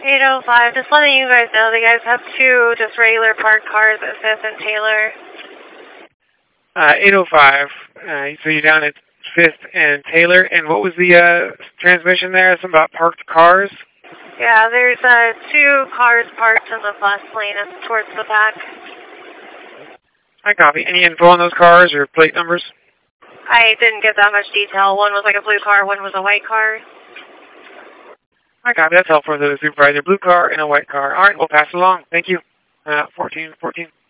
805, just letting you guys know, the guys have two just regular parked cars at 5th and Taylor. 805, so you're down at 5th and Taylor, and what was the transmission there? Something about parked cars? Yeah, there's two cars parked in the bus lane and towards the back. I copy. Any info on those cars or plate numbers? I didn't get that much detail. One was like a blue car, one was a white car. I copy. That's helpful for the supervisor. Blue car and a white car. All right, we'll pass it along. Thank you. 1414.